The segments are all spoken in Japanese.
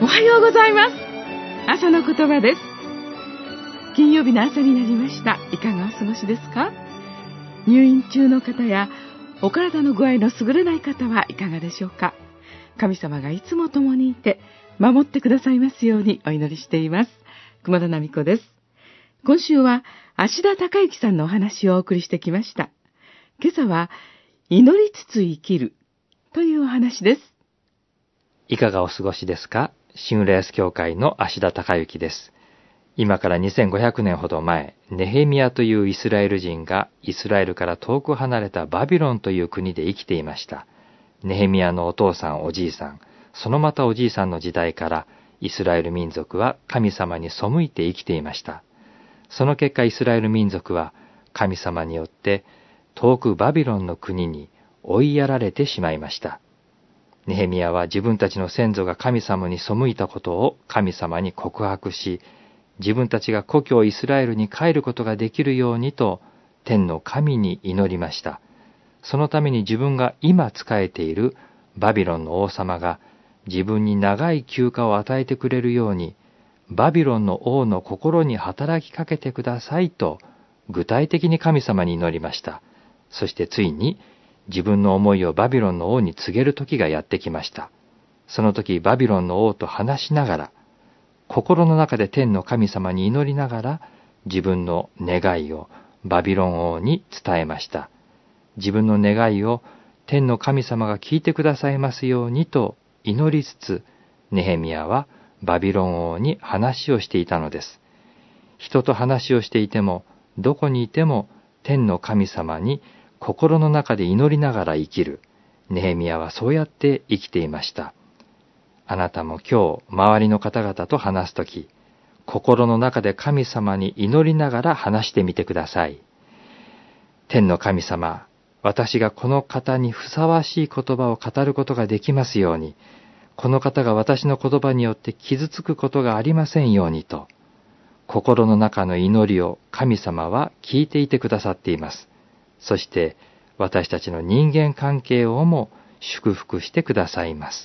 おはようございます。朝の言葉です。金曜日の朝になりました。いかがお過ごしですか？入院中の方やお体の具合の優れない方はいかがでしょうか？神様がいつも共にいて守ってくださいますようにお祈りしています。熊田奈美子です。今週は芦田孝之さんのお話をお送りしてきました。今朝は祈りつつ生きるというお話です。 いかがお過ごしですか？新浦安教会の芦田孝之です。今から2500年ほど前、ネヘミヤというイスラエル人がイスラエルから遠く離れたバビロンという国で生きていました。ネヘミヤのお父さんおじいさん、そのまたおじいさんの時代からイスラエル民族は神様に背いて生きていました。その結果イスラエル民族は神様によって遠くバビロンの国に追いやられてしまいました。ネヘミヤは自分たちの先祖が神様に背いたことを神様に告白し、自分たちが故郷イスラエルに帰ることができるようにと天の神に祈りました。そのために自分が今仕えているバビロンの王様が自分に長い休暇を与えてくれるように、バビロンの王の心に働きかけてくださいと具体的に神様に祈りました。そしてついに自分の思いをバビロンの王に告げる時がやってきました。その時バビロンの王と話しながら、心の中で天の神様に祈りながら、自分の願いをバビロン王に伝えました。自分の願いを天の神様が聞いてくださいますようにと祈りつつ、ネヘミヤはバビロン王に話をしていたのです。人と話をしていても、どこにいても天の神様に心の中で祈りながら生きる。ネヘミヤはそうやって生きていました。あなたも今日、周りの方々と話すとき、心の中で神様に祈りながら話してみてください。天の神様、私がこの方にふさわしい言葉を語ることができますように、この方が私の言葉によって傷つくことがありませんようにと、心の中の祈りを神様は聞いていてくださっています。そして私たちの人間関係をも祝福してくださいます。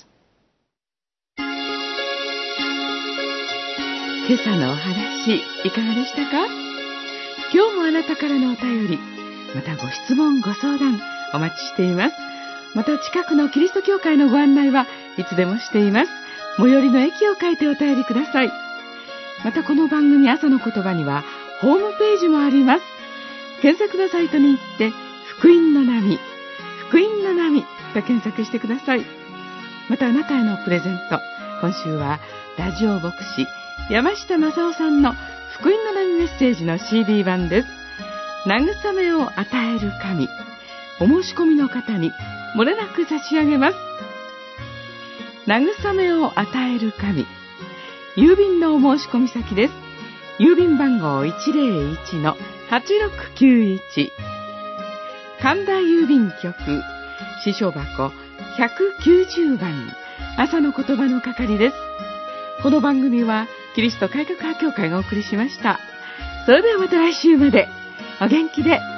今朝のお話いかがでしたか？今日もあなたからのお便り、またご質問ご相談お待ちしています。また近くのキリスト教会のご案内はいつでもしています。最寄りの駅を書いてお便りください。またこの番組朝の言葉にはホームページもあります。検索のサイトに行って福音の波、福音の波と検索してください。またあなたへのプレゼント、今週はラジオ牧師山下正夫さんの福音の波メッセージの CD 版です。慰めを与える神、お申し込みの方に漏れなく差し上げます。慰めを与える神、郵便のお申し込み先です。郵便番号 101-8691、 神田郵便局支所箱190番、朝の言葉の係です。この番組はキリスト改革派教会がお送りしました。それではまた来週までお元気で